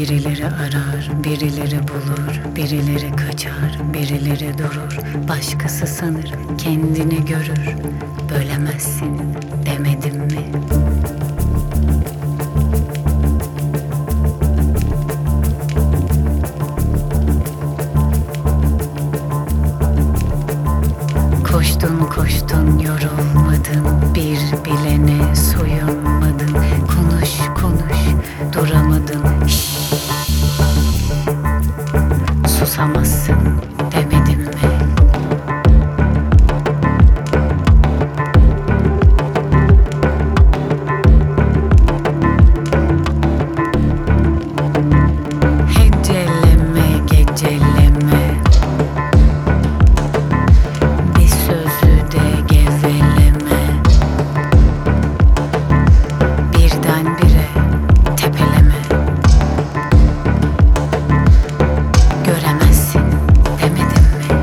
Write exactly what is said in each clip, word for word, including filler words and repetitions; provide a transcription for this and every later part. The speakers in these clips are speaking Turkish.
Birileri arar, birileri bulur, birileri kaçar, birileri durur. Başkası sanır, kendini görür. Bölemezsin demedim mi? Koştun koştun yorulmadın, bir bilene soyunmadın. Konuş konuş duramadın. Şşş. Susamazsın demedim mi? Heceleme geceleme, bir sözü de geveleme. Birdenbire tepeleme. Göremezsin demedim mi?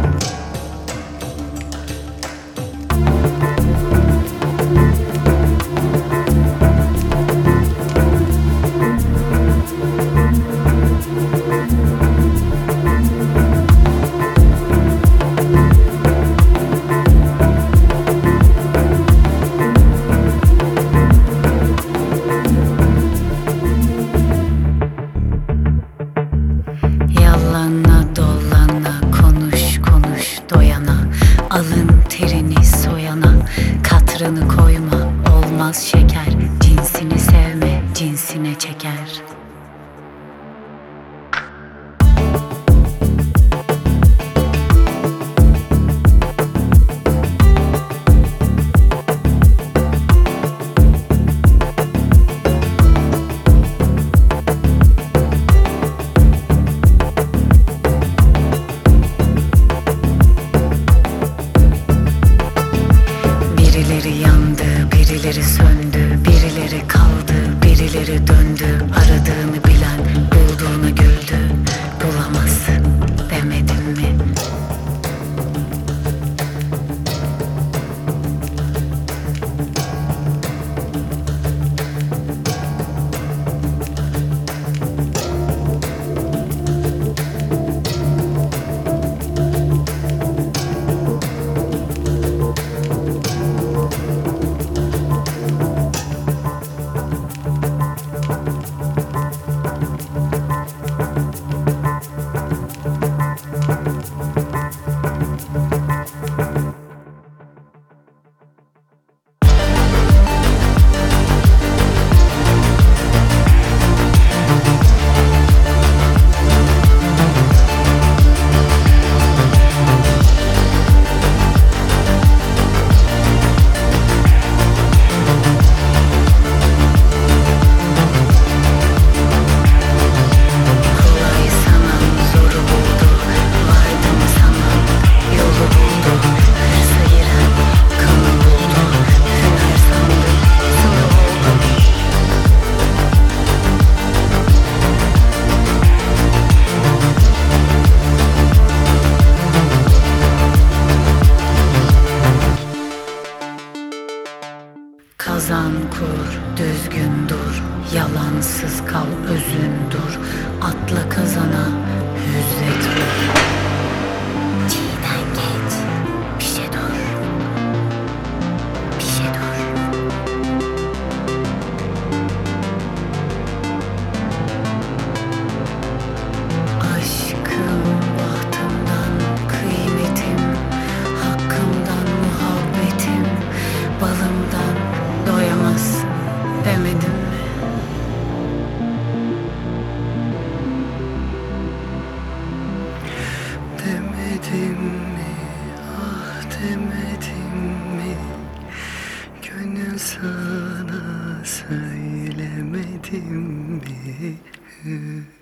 Yalana dolana konuş konuş doyana. Alın terini soyana, katrını koyma olmaz şeker. Cinsini sevme, cinsine çeker. Birileri yandı, birileri söndü, birileri kaldı, birileri döndü. Aradığını bilen bulduğunu güldü. Bulamazsın demedim mi? Kazan kur, düzgün dur, yalansız kal, özün dur. Atla kazana, hüzzet vur. Çiğden geç, bir şey dur, bir şey dur. Aşkım bahtımdan, kıymetim, hakkımdan, muhabbetim, balımdan doyamazsın demedim mi? Demedim mi, ah demedim mi? Gönül sana söylemedim mi?